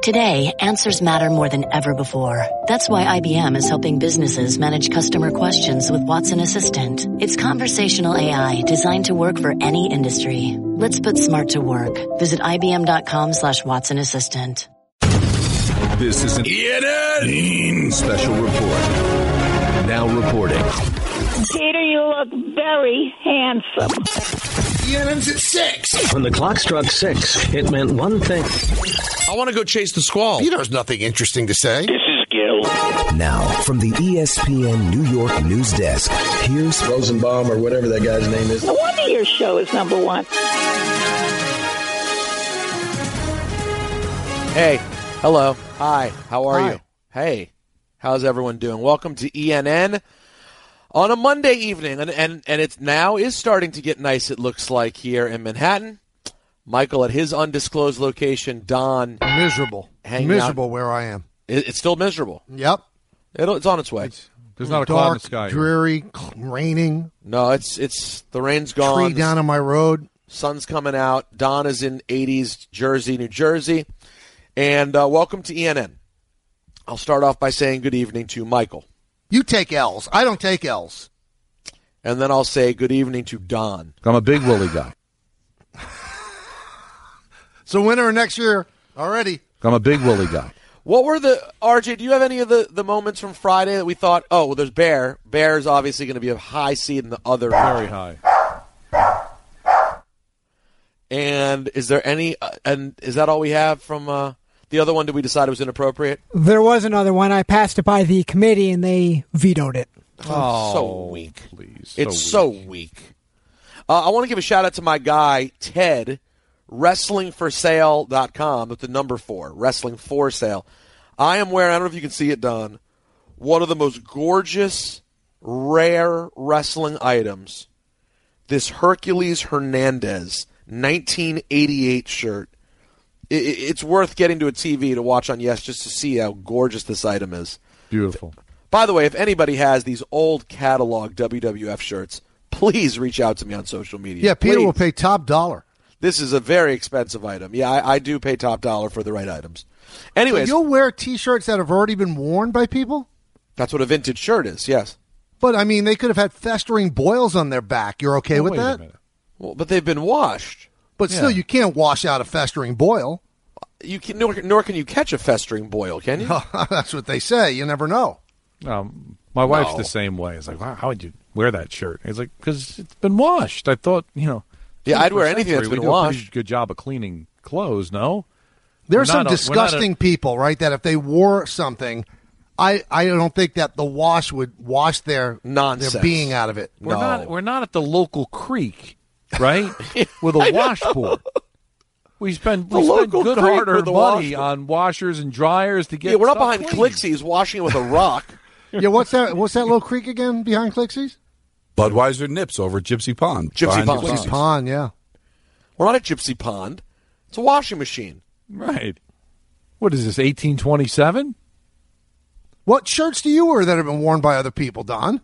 Today, answers matter more than ever before. That's why IBM is helping businesses manage customer questions with Watson Assistant. It's conversational AI designed to work for any industry. Let's put smart to work. Visit IBM.com/Watson Assistant. This is an ENN special report. Now reporting. Peter, you look very handsome. ENN's at 6. When the clock struck 6, it meant one thing. I want to go chase the squall. Peter has nothing interesting to say. This is Gil. Now, from the ESPN New York news desk, here's Rosenbaum or whatever that guy's name is. No wonder your show is number one. Hey, hello, hi, how are you? Hey, how's everyone doing? Welcome to ENN on a Monday evening, and it's now is starting to get nice, it looks like, here in Manhattan. Michael at his undisclosed location, Don. Miserable. Miserable where I am. It's still miserable. Yep. It's on its way. There's not a dark, cloud in the sky. Dreary, raining. No, it's the rain's gone. Tree down on my road. Sun's coming out. Don is in 80s Jersey, New Jersey. And welcome to ENN. I'll start off by saying good evening to Michael. You take L's. I don't take L's. And then I'll say good evening to Don. I'm a big Willie guy. So winter next year already. I'm a big Willie guy. What were RJ, do you have any of the moments from Friday that we thought, oh, well, there's Bear. Bear's obviously going to be a high seed in the other. Very high. And is there any, and is that all we have from the other one? Did we decide it was inappropriate? There was another one. I passed it by the committee and they vetoed it. Oh, so weak. Please. It's so weak. I want to give a shout out to my guy, Ted, WrestlingForSale.com with the number 4, Wrestling for Sale. I am wearing, I don't know if you can see it, Don, one of the most gorgeous, rare wrestling items. This Hercules Hernandez 1988 shirt. It's worth getting to a TV to watch on Yes just to see how gorgeous this item is. Beautiful. By the way, if anybody has these old catalog WWF shirts, please reach out to me on social media. Yeah, Peter Please. will pay top dollar. This is a very expensive item. Yeah, I do pay top dollar for the right items. Anyways, So you'll wear T-shirts that have already been worn by people? that's what a vintage shirt is, yes. But, I mean, they could have had festering boils on their back. You're okay with Wait a that? minute. Well, but they've been washed. But still, you can't wash out a festering boil. You can, nor can you catch a festering boil, can you? That's what they say. You never know. My wife's No. the same way. It's like, wow, how would you wear that shirt? It's like, because it's been washed. I thought, Yeah, I'd wear anything that's we been do a pretty washed. good job of cleaning clothes, no? There are We're some not a- disgusting people, right, that if they wore something, I don't think that the wash would wash their Nonsense. being out of it. We're not at the local creek, right? With a washboard. We spend local good creek hard-earned with a money washboard. on washers and dryers to get. Yeah, we're not stuff behind clean. Clixie's washing it with a rock. Yeah, what's that little creek again behind Clixie's? Budweiser Nips over at Gypsy Pond. Gypsy Behind Pond. the Clixie's. Pond, yeah. We're not at Gypsy Pond. It's a washing machine. Right. What is this, 1827? What shirts do you wear that have been worn by other people, Don?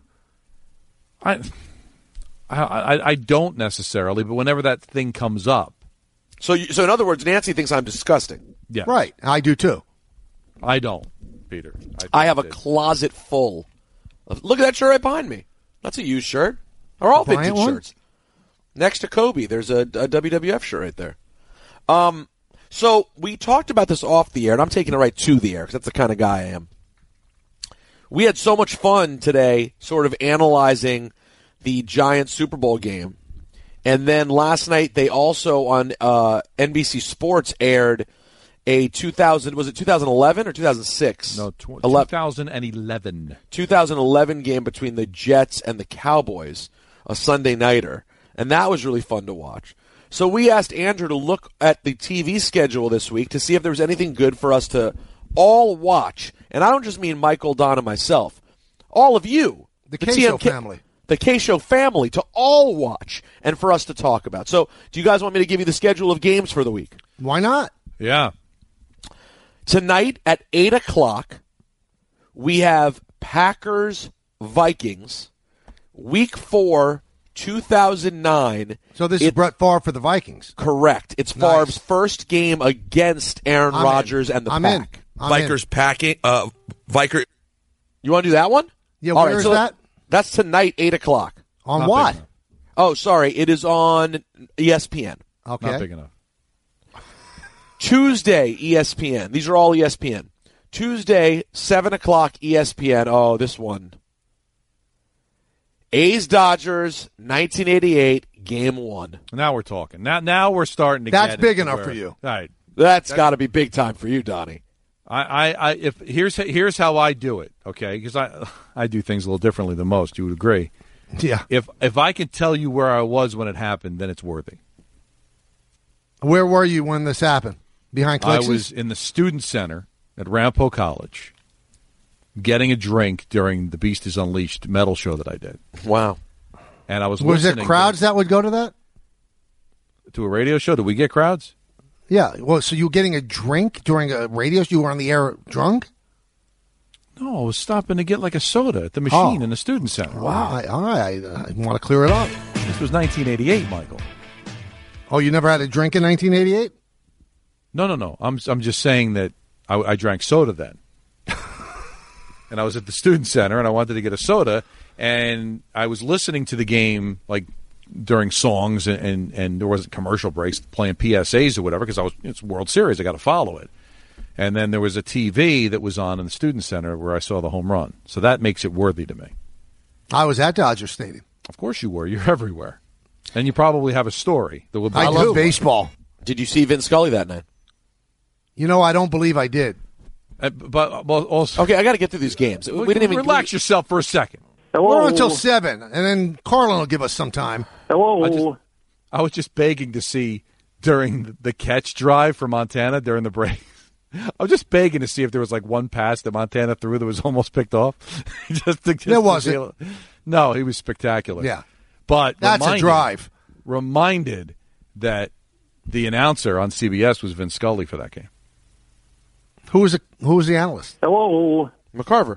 I don't necessarily, but whenever that thing comes up. So in other words, Nancy thinks I'm disgusting. Yeah. Right, I do too. I don't, Peter. I have a closet full. Look at that shirt right behind me. That's a used shirt. They're all Bryant vintage one? shirts. Next to Kobe, there's a WWF shirt right there. So we talked about this off the air, and I'm taking it right to the air because that's the kind of guy I am. We had so much fun today sort of analyzing the Giants Super Bowl game. And then last night they also on NBC Sports aired a 2011 or 2006? No, 2011. 2011 game between the Jets and the Cowboys, a Sunday nighter. And that was really fun to watch. So we asked Andrew to look at the TV schedule this week to see if there was anything good for us to all watch. And I don't just mean Michael, Don, and myself. All of you. The K-Show family. The K-Show family to all watch and for us to talk about. So do you guys want me to give you the schedule of games for the week? Why not? Yeah. Tonight at 8 o'clock, we have Packers-Vikings, Week 4 2009. So this is Brett Favre for the Vikings. Correct. It's Favre's first game against Aaron Rodgers and the Pack. Vikers packing. Viker. You want to do that one? Yeah, where is that? That's tonight, 8 o'clock. On what? Oh, sorry. It is on ESPN. Okay. Not big enough. Tuesday, ESPN. These are all ESPN. Tuesday, 7 o'clock, ESPN. Oh, this one. A's Dodgers, 1988, Game 1. Now we're talking. Now we're starting to That's get big into enough where- for you. All right. That's got to be big time for you, Donnie. If here's how I do it, okay? Because I do things a little differently than most. You would agree. Yeah. If I can tell you where I was when it happened, then it's worthy. Where were you when this happened? Behind Clexus? I was in the student center at Rampo College getting a drink during the Beast is Unleashed metal show that I did. Wow. And I was there listening crowds that would go to that? To a radio show? Did we get crowds? Yeah. Well, so you were getting a drink during a radio show? You were on the air drunk? No, I was stopping to get like a soda at the machine in the student center. Wow. All right. I want to clear it up. This was 1988, Michael. Oh, you never had a drink in 1988? No. I'm just saying that I drank soda then. And I was at the student center, and I wanted to get a soda, and I was listening to the game like during songs, and there wasn't commercial breaks playing PSAs or whatever because it's World Series. I got to follow it. And then there was a TV that was on in the student center where I saw the home run. So that makes it worthy to me. I was at Dodger Stadium. Of course you were. You're everywhere. And you probably have a story that will be. I love baseball. Did you see Vin Scully that night? You know, I don't believe I did. But also, okay, I got to get through these games. We didn't even relax yourself for a second. We're on until 7, and then Carlin will give us some time. Hello. I was just begging to see during the catch drive for Montana during the break. I was just begging to see if there was like one pass that Montana threw that was almost picked off. There wasn't. No, he was spectacular. Yeah. But that's a drive. Reminded that the announcer on CBS was Vin Scully for that game. Who was the analyst? Hello. McCarver.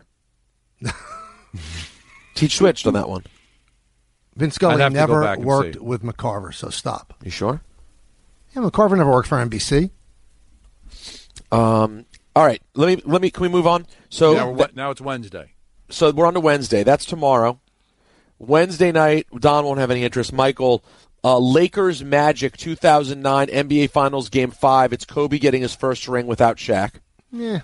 He switched on that one. Vin Scully never worked see. with McCarver, so stop. You sure? Yeah, McCarver never worked for NBC. All right. Let me. Can we move on? So now it's Wednesday. So we're on to Wednesday. That's tomorrow. Wednesday night. Don won't have any interest. Michael. Lakers Magic 2009 NBA Finals Game 5. It's Kobe getting his first ring without Shaq. Yeah.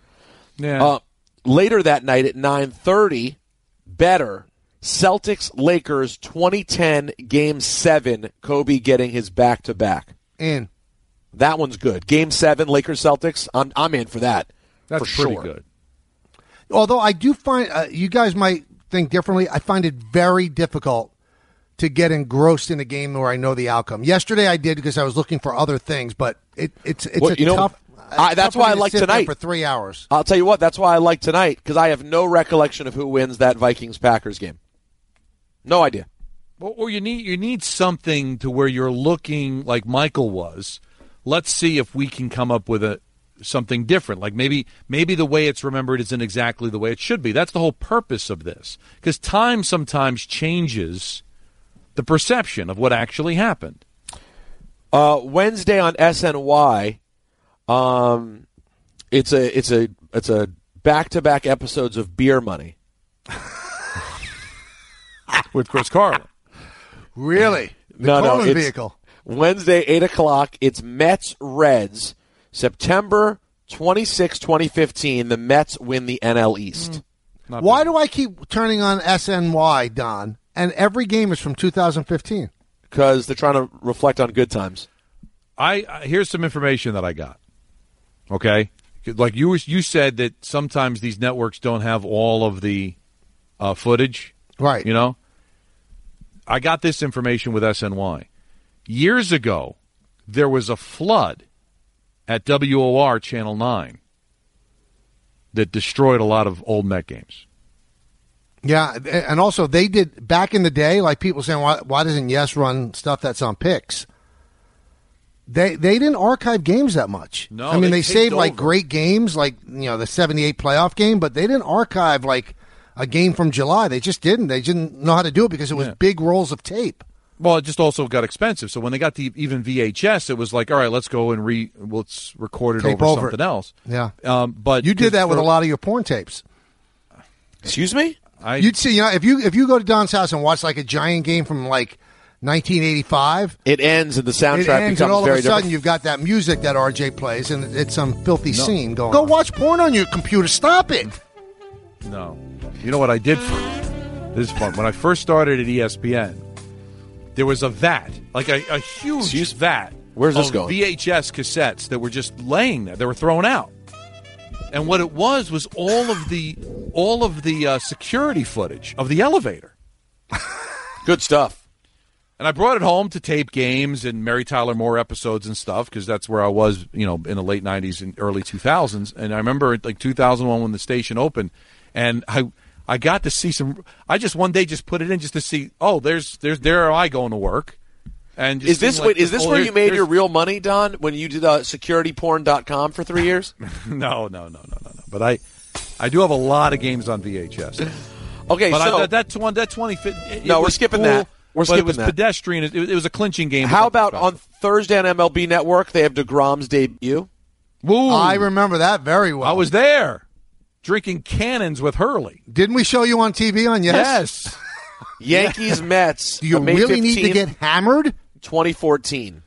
Later that night at 9:30, better Celtics Lakers 2010 Game 7. Kobe getting his back-to-back. In. That one's good. Game 7, Lakers Celtics. I'm in for that. That's for pretty sure. good. Although I do find you guys might think differently. I find it very difficult to get engrossed in a game where I know the outcome. Yesterday I did because I was looking for other things, but it's tough. That's why I like tonight for 3 hours. I'll tell you what. That's why I like tonight because I have no recollection of who wins that Vikings-Packers game. No idea. Well, you need something to where you're looking like Michael was. Let's see if we can come up with something different. Like maybe the way it's remembered isn't exactly the way it should be. That's the whole purpose of this. Because time sometimes changes the perception of what actually happened. Wednesday on SNY, it's a back-to-back episodes of Beer Money with Chris Carlin. Really? No, it's vehicle. Wednesday 8 o'clock. It's Mets Reds, September 26, 2015. The Mets win the NL East. Why do I keep turning on SNY, Don? And every game is from 2015. Because they're trying to reflect on good times. Here's some information that I got. Okay? Like you said that sometimes these networks don't have all of the footage. Right. You know? I got this information with SNY. Years ago, there was a flood at WOR Channel 9 that destroyed a lot of old Met games. Yeah, and also they did back in the day, like people saying, why doesn't Yes run stuff that's on Pix? They didn't archive games that much. No, I mean they saved over. like great games, like the '78 playoff game, but they didn't archive like a game from July. They just didn't. They didn't know how to do it because it was big rolls of tape. Well, it just also got expensive. So when they got the even VHS, it was like, all right, let's go and let's record it Tape over over something it. else. Yeah. But you did that with a lot of your porn tapes. Excuse me? You'd see, if you go to Don's house and watch like a Giant game from like 1985, it ends and the soundtrack becomes and all of very a sudden different. you've got that music that RJ plays, and it's some filthy scene going. Go watch porn on your computer. Stop it. No. You know what I did? This is fun. When I first started at ESPN, there was a vat, like a huge vat. Where's this of going? VHS cassettes that were just laying there. They were thrown out. And what it was all of the security footage of the elevator. Good stuff. And I brought it home to tape games and Mary Tyler Moore episodes and stuff because that's where I was, in the late 90s and early 2000s. And I remember like 2001 when the station opened, and I got to see some. I just one day just put it in just to see. Oh, there I going to work. And just is this where you made your real money, Don? When you did securityporn.com for 3 years? No. But I do have a lot of games on VHS. Okay, but so that 20. No, we're skipping cool, that. We're skipping it was that. pedestrian. It was a clinching game. How about on Thursday on MLB Network? They have DeGrom's debut. Ooh, I remember that very well. I was there, drinking cannons with Hurley. Didn't we show you on TV on Yes. Yankees Mets. Do you May really 15th, need to get hammered? 2014.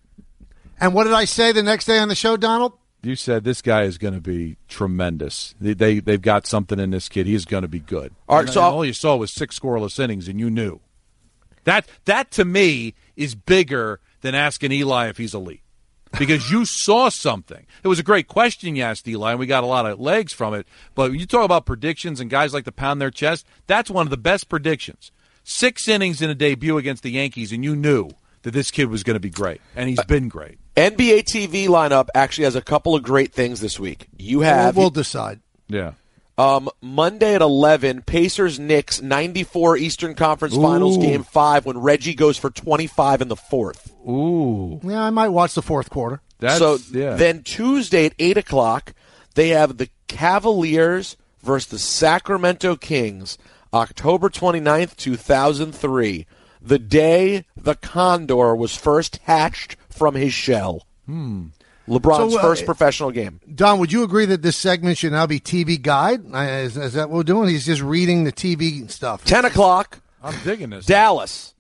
And what did I say the next day on the show, Donald? You said this guy is going to be tremendous. They've got something in this kid. He's going to be good. All right, and all you saw was 6 scoreless innings, and you knew. That to me is bigger than asking Eli if he's elite, because you saw something. It was a great question you asked Eli, and we got a lot of legs from it. But when you talk about predictions and guys like to pound their chest, that's one of the best predictions. 6 innings in a debut against the Yankees, and you knew that this kid was going to be great, and he's been great. NBA TV lineup actually has a couple of great things this week. You have We'll decide. Yeah. Monday at 11, Pacers-Knicks, 94 Eastern Conference Finals, Game 5, when Reggie goes for 25 in the fourth. Ooh. Yeah, I might watch the fourth quarter. Then Tuesday at 8 o'clock, they have the Cavaliers versus the Sacramento Kings, October 29th, 2003, the day the Condor was first hatched from his shell. LeBron's first professional game. Don, would you agree that this segment should now be TV Guide? Is that what we're doing? He's just reading the TV stuff. 10 o'clock. I'm digging this. Dallas.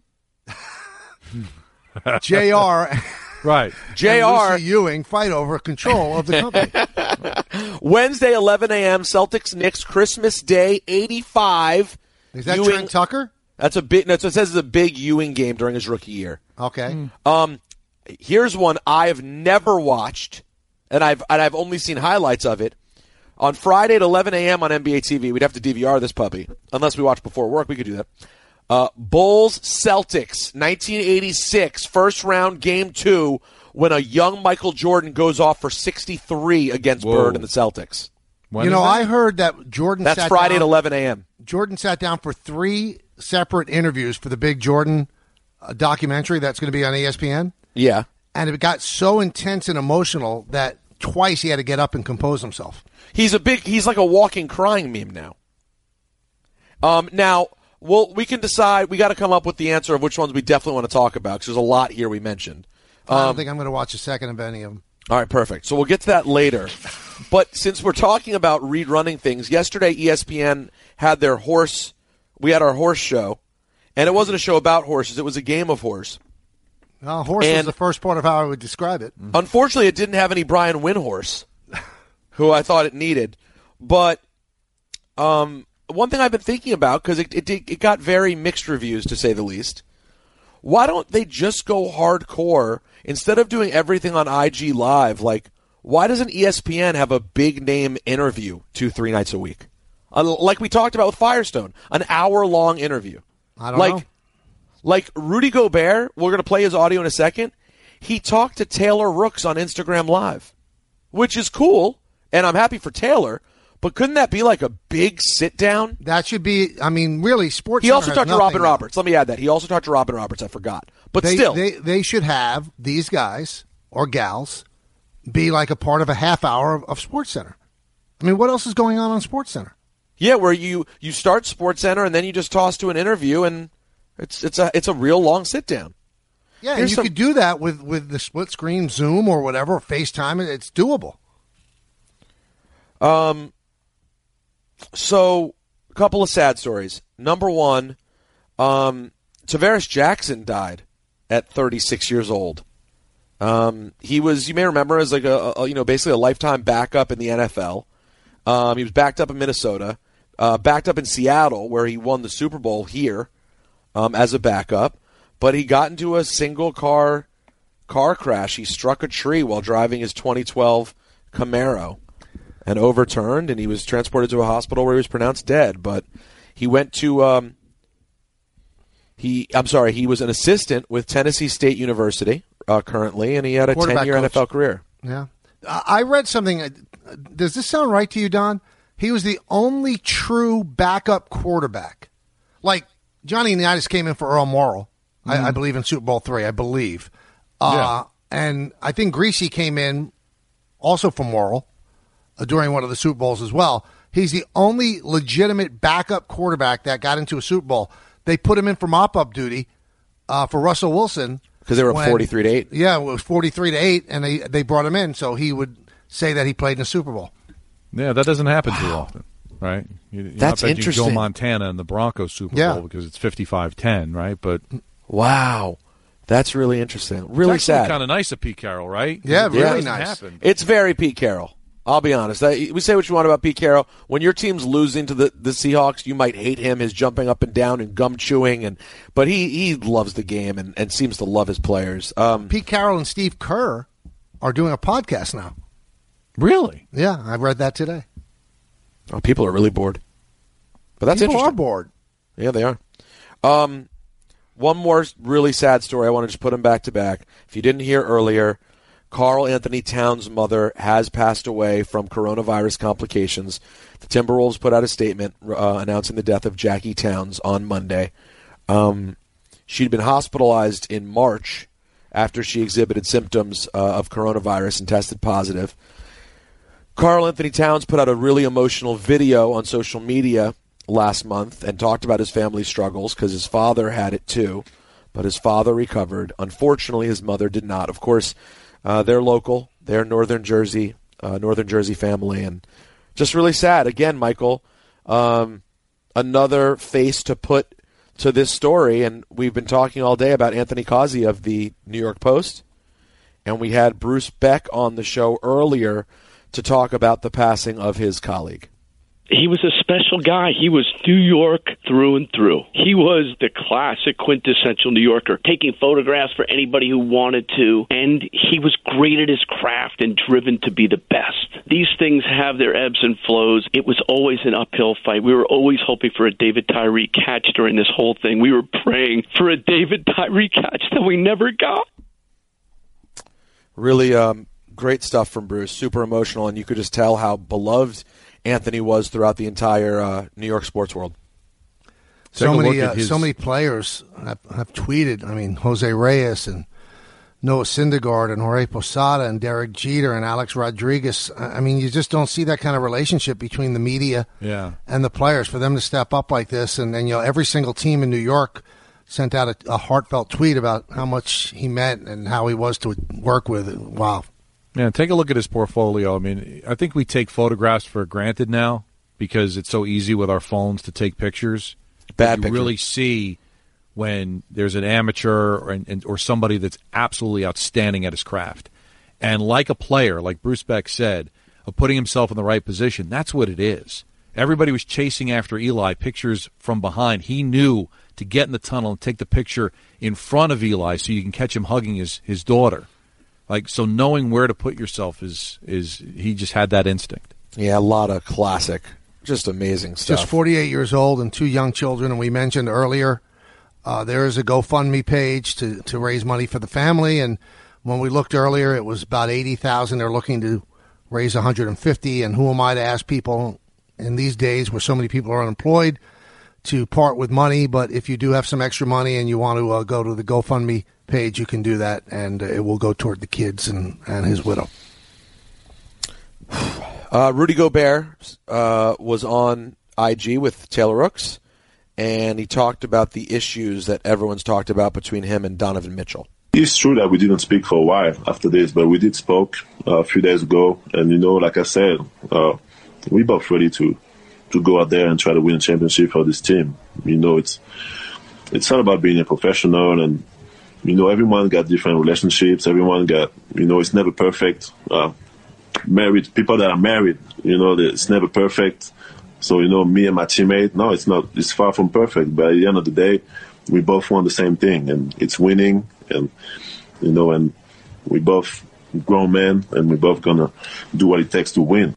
JR. Right. JR. and Lucy Ewing fight over control of the company. Wednesday, 11 a.m., Celtics-Knicks, Christmas Day, 85. Is that Ewing, Trent Tucker? That's a big. No, so it says it's a big Ewing game during his rookie year. Okay. Here's one I have never watched, and I've only seen highlights of it. On Friday at 11 a.m. on NBA TV, we'd have to DVR this puppy. Unless we watch before work, we could do that. Bulls-Celtics, 1986, first round, Game 2, when a young Michael Jordan goes off for 63 against Bird and the Celtics. I heard that Jordan That's Friday at 11 a.m. Jordan sat down for 3 separate interviews for the big Jordan documentary that's going to be on ESPN. Yeah. And it got so intense and emotional that twice he had to get up and compose himself. He's like a walking crying meme now. Now, we can decide. We got to come up with the answer of which ones we definitely want to talk about, because there's a lot here we mentioned. I don't think I'm going to watch a second of any of them. All right, perfect. So we'll get to that later. But since we're talking about rerunning things, yesterday ESPN had their horse. We had our horse show, and it wasn't a show about horses. It was a game of horse. Horse was the first part of how I would describe it. Unfortunately, it didn't have any Brian Windhorse, who I thought it needed. But one thing I've been thinking about, because it got very mixed reviews, to say the least, why don't they just go hardcore instead of doing everything on IG Live? Like, why doesn't ESPN have a big-name interview 2-3 nights a week? Like we talked about with Firestone, an hour-long interview. I don't know. Like Rudy Gobert, we're going to play his audio in a second. He talked to Taylor Rooks on Instagram Live, which is cool, and I'm happy for Taylor, but couldn't that be like a big sit-down? That should be, really, Sports He Center also has talked to nothing Robin now. Roberts. Let me add that. He also talked to Robin Roberts. I forgot. But still. They should have these guys or gals be like a part of a half hour of Sports Center. What else is going on SportsCenter? Yeah, where you start SportsCenter and then you just toss to an interview, and it's a real long sit down. Yeah, and you could do that with the split screen Zoom or whatever, or FaceTime. It's doable. So a couple of sad stories. Number one, Tavares Jackson died at 36 years old. He was, you may remember, as like basically a lifetime backup in the NFL. He was backed up in Minnesota, backed up in Seattle, where he won the Super Bowl here as a backup. But he got into a single car crash. He struck a tree while driving his 2012 Camaro and overturned, and he was transported to a hospital where he was pronounced dead. But he went to he was an assistant with Tennessee State University currently, and he had a 10-year NFL career. Yeah. I read something. Does this sound right to you, Don? He was the only true backup quarterback. Like, Johnny Unitas came in for Earl Morrall, I believe, in Super Bowl III, I believe. And I think Greasy came in also for Morrall during one of the Super Bowls as well. He's the only legitimate backup quarterback that got into a Super Bowl. They put him in for mop-up duty for Russell Wilson. Because they were up 43-8. Yeah, it was 43-8, and they brought him in so he would say that he played in a Super Bowl. Yeah, that doesn't happen too often, right? That's interesting. Joe Montana in the Broncos Super Bowl because it's 55-10, right? But wow, that's really interesting. Really sad. Kind of nice of Pete Carroll, right? Yeah, really nice. Happen. It's very Pete Carroll. I'll be honest. We say what you want about Pete Carroll. When your team's losing to the Seahawks, you might hate him, his jumping up and down and gum chewing, but he loves the game and seems to love his players. Pete Carroll and Steve Kerr are doing a podcast now. Really? Yeah, I read that today. Oh, people are really bored. But that's people interesting. Are bored. Yeah, they are. One more really sad story. I want to just put them back to back. If you didn't hear earlier, Karl Anthony Towns' mother has passed away from coronavirus complications. The Timberwolves put out a statement announcing the death of Jackie Towns on Monday. She'd been hospitalized in March after she exhibited symptoms of coronavirus and tested positive. Karl Anthony Towns put out a really emotional video on social media last month and talked about his family's struggles because his father had it too, but his father recovered. Unfortunately, his mother did not. Of course, they're local. They're Northern Jersey family, and just really sad. Again, Michael, another face to put to this story, and we've been talking all day about Anthony Causi of the New York Post, and we had Bruce Beck on the show earlier to talk about the passing of his colleague. He was a special guy. He was New York through and through. He was the classic quintessential New Yorker, taking photographs for anybody who wanted to, and he was great at his craft and driven to be the best. These things have their ebbs and flows. It was always an uphill fight. We were always hoping for a David Tyree catch during this whole thing. We were praying for a David Tyree catch that we never got. Really great stuff from Bruce, super emotional, and you could just tell how beloved Anthony was throughout the entire New York sports world. So many players have tweeted. I mean, Jose Reyes and Noah Syndergaard and Jorge Posada and Derek Jeter and Alex Rodriguez. I mean, you just don't see that kind of relationship between the media and the players for them to step up like this. And every single team in New York sent out a heartfelt tweet about how much he meant and how he was to work with. Wow. Yeah, take a look at his portfolio. I mean, I think we take photographs for granted now because it's so easy with our phones to take pictures. You really see when there's an amateur or somebody that's absolutely outstanding at his craft. And like a player, like Bruce Beck said, of putting himself in the right position, that's what it is. Everybody was chasing after Eli, pictures from behind. He knew to get in the tunnel and take the picture in front of Eli so you can catch him hugging his daughter. So knowing where to put yourself is he just had that instinct. Yeah, a lot of classic, just amazing stuff. Just 48 years old and 2 young children, and we mentioned earlier there is a GoFundMe page to raise money for the family, and when we looked earlier, it was about $80,000. They're looking to raise $150,000, and who am I to ask people in these days where so many people are unemployed to part with money? But if you do have some extra money and you want to go to the GoFundMe page, you can do that, and it will go toward the kids and his widow. Rudy Gobert was on IG with Taylor Rooks, and he talked about the issues that everyone's talked about between him and Donovan Mitchell. It's true that we didn't speak for a while after this, but we did spoke a few days ago. And, like I said, we both ready to go out there and try to win a championship for this team. It's all about being a professional, and, everyone got different relationships. Everyone got, it's never perfect. Married, people that are married, it's never perfect. So, me and my teammate, no, it's far from perfect. But at the end of the day, we both want the same thing, and it's winning. And, and we both grown men, and we both going to do what it takes to win.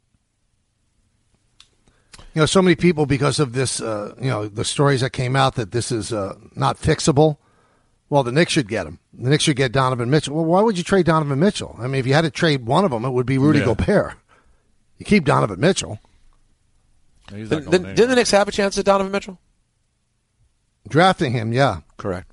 So many people, because of this, the stories that came out that this is not fixable. Well, the Knicks should get him. The Knicks should get Donovan Mitchell. Well, why would you trade Donovan Mitchell? I mean, if you had to trade one of them, it would be Rudy Gobert. You keep Donovan Mitchell. Didn't the Knicks have a chance at Donovan Mitchell? Drafting him, yeah. Correct.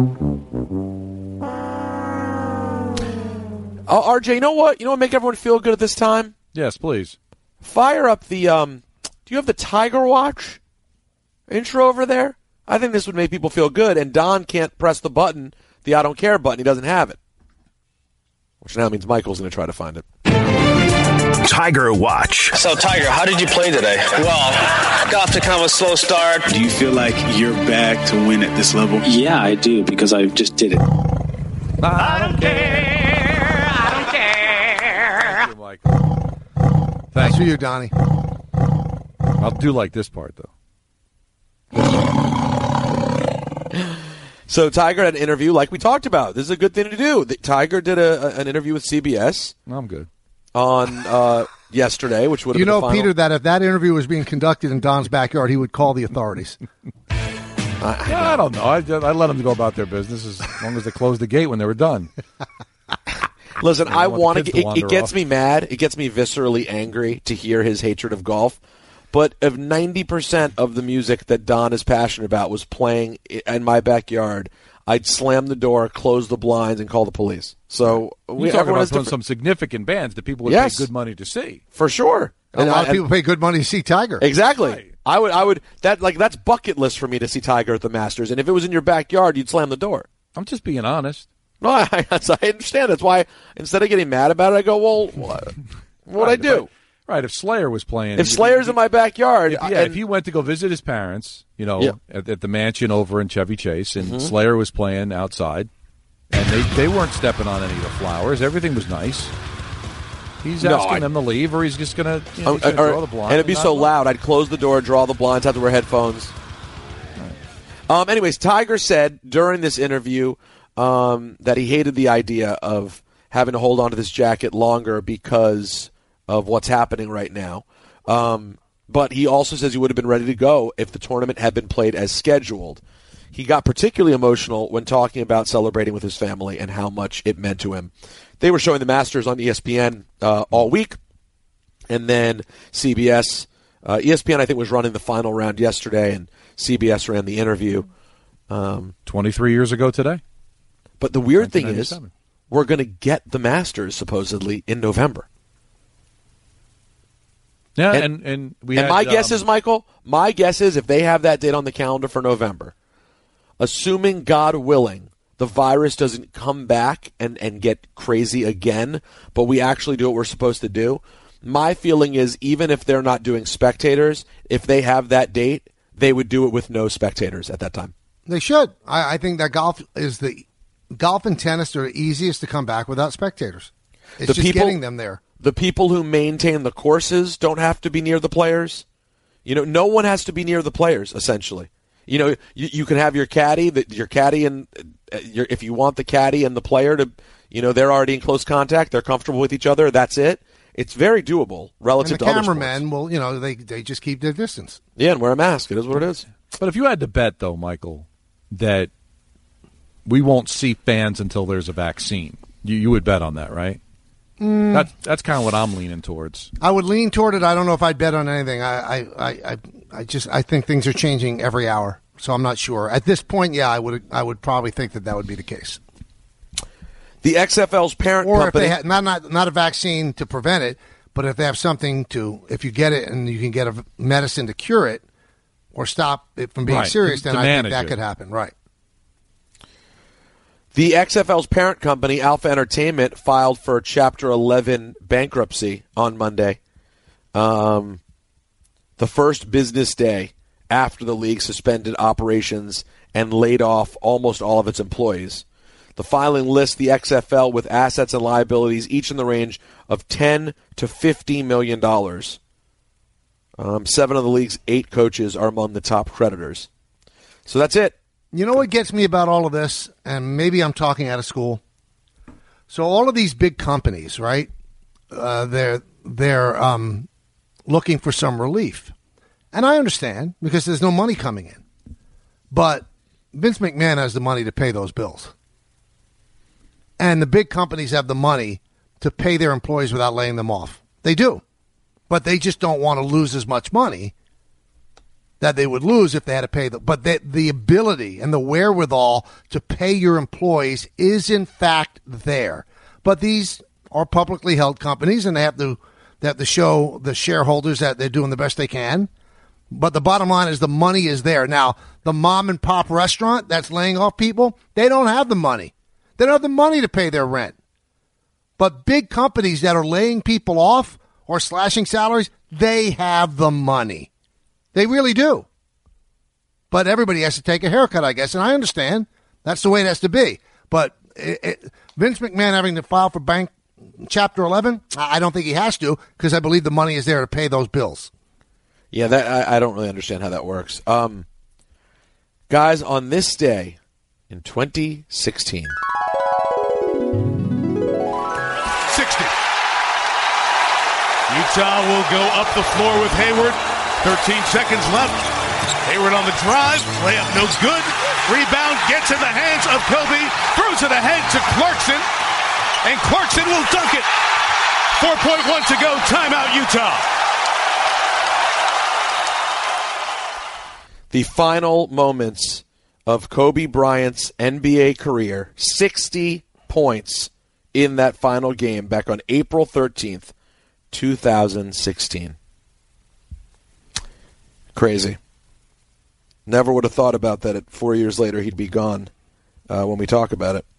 RJ, you know what? You know what make everyone feel good at this time? Yes, please. Fire up the, do you have the Tiger Watch intro over there? I think this would make people feel good, and Don can't press the button, the I don't care button. He doesn't have it. Which now means Michael's going to try to find it. Tiger Watch. So, Tiger, how did you play today? Well, got off to kind of a slow start. Do you feel like you're back to win at this level? Yeah, I do, because I just did it. I don't care. I don't care. Thank you, Michael. Thanks for you, Donnie. I'll do like this part, though. So Tiger had an interview like we talked about. This is a good thing to do. Tiger did an interview with CBS. I'm good. On yesterday, which would have been the final. Peter, that if that interview was being conducted in Don's backyard, he would call the authorities. I don't know. I let them go about their business as long as they closed the gate when they were done. Listen, I want to. It gets off. me mad. It gets me viscerally angry to hear his hatred of golf. But if 90% of the music that Don is passionate about was playing in my backyard, I'd slam the door, close the blinds, and call the police. So we talk about some significant bands that people would pay good money to see. For sure. A lot of people pay good money to see Tiger. Exactly. Right. I would that's bucket list for me to see Tiger at the Masters. And if it was in your backyard, you'd slam the door. I'm just being honest. No, I understand. That's why instead of getting mad about it, I go, well, what'd I do? Right, if Slayer was playing. If Slayer's in my backyard. If he went to go visit his parents, at the mansion over in Chevy Chase, and Slayer was playing outside, and they weren't stepping on any of the flowers. Everything was nice. He's asking them to leave, or he's just going to draw the blinds. And it'd be so loud, I'd close the door, draw the blinds, have to wear headphones. Right. Anyways, Tiger said during this interview that he hated the idea of having to hold on to this jacket longer because of what's happening right now. But he also says he would have been ready to go if the tournament had been played as scheduled. He got particularly emotional when talking about celebrating with his family and how much it meant to him. They were showing the Masters on ESPN all week, and then CBS. ESPN, I think, was running the final round yesterday, and CBS ran the interview. 23 years ago today. But the weird thing is, we're going to get the Masters, supposedly, in November. Yeah, and my guess is, Michael, my guess is if they have that date on the calendar for November, assuming, God willing, the virus doesn't come back and get crazy again, but we actually do what we're supposed to do, my feeling is even if they're not doing spectators, if they have that date, they would do it with no spectators at that time. They should. I think that golf and tennis are the easiest to come back without spectators. It's just getting them there. The people who maintain the courses don't have to be near the players. No one has to be near the players, essentially. You can have your caddy, and if you want the caddy and the player to, they're already in close contact, they're comfortable with each other, that's it. It's very doable relative to other sports. And the cameramen will, they just keep their distance. Yeah, and wear a mask. It is what it is. But if you had to bet, though, Michael, that we won't see fans until there's a vaccine, you would bet on that, right? That's kind of what I'm leaning towards. I would lean toward it. I don't know if I'd bet on anything. I think things are changing every hour, so I'm not sure. At this point, yeah, I would probably think that would be the case. The XFL's parent company, or if they had not a vaccine to prevent it, But if they have something if you get it and you can get a medicine to cure it or stop it from being Right, serious, to then I think manage that it. could happen. Right. The XFL's parent company, Alpha Entertainment, filed for Chapter 11 bankruptcy on Monday. The first business day after the league suspended operations and laid off almost all of its employees. The filing lists the XFL with assets and liabilities each in the range of $10 to $50 million. 7 of the league's 8 coaches are among the top creditors. So that's it. You know what gets me about all of this, and maybe I'm talking out of school. So all of these big companies, right? They're looking for some relief, and I understand because there's no money coming in. But Vince McMahon has the money to pay those bills, and the big companies have the money to pay their employees without laying them off. They do, but they just don't want to lose as much money that they would lose if they had to pay them. But the ability and the wherewithal to pay your employees is, in fact, there. But these are publicly held companies, and they have to show the shareholders that they're doing the best they can. But the bottom line is the money is there. Now, the mom-and-pop restaurant that's laying off people, they don't have the money. They don't have the money to pay their rent. But big companies that are laying people off or slashing salaries, they have the money. They really do. But everybody has to take a haircut, I guess, and I understand. That's the way it has to be. But Vince McMahon having to file for Chapter 11, I don't think he has to because I believe the money is there to pay those bills. Yeah, that I don't really understand how that works. Guys, on this day in 2016. 60. Utah will go up the floor with Hayward. 13 seconds left. Hayward on the drive. Layup no good. Rebound gets in the hands of Kobe. Throws it ahead to Clarkson. And Clarkson will dunk it. 4.1 to go. Timeout, Utah. The final moments of Kobe Bryant's NBA career. 60 points in that final game back on April 13th, 2016. Crazy. Never would have thought about that. 4 years later, he'd be gone when we talk about it.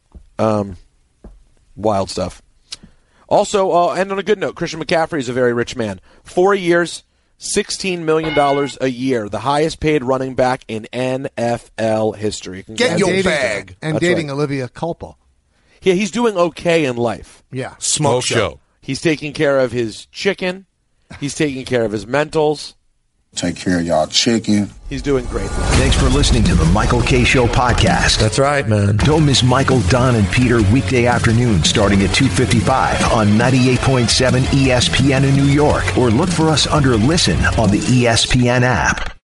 Wild stuff. Also, and on a good note, Christian McCaffrey is a very rich man. 4 years, $16 million a year, the highest paid running back in NFL history. Get your bag. And That's dating right. Olivia Culpo. Yeah, he's doing okay in life. Yeah. Smoke show. He's taking care of his chicken. He's taking care of his mentals. Take care of y'all chicken. He's doing great. Thanks for listening to the Michael K. Show podcast. That's right, man. Don't miss Michael, Don, and Peter weekday afternoon starting at 2:55 on 98.7 ESPN in New York, or look for us under Listen on the ESPN app.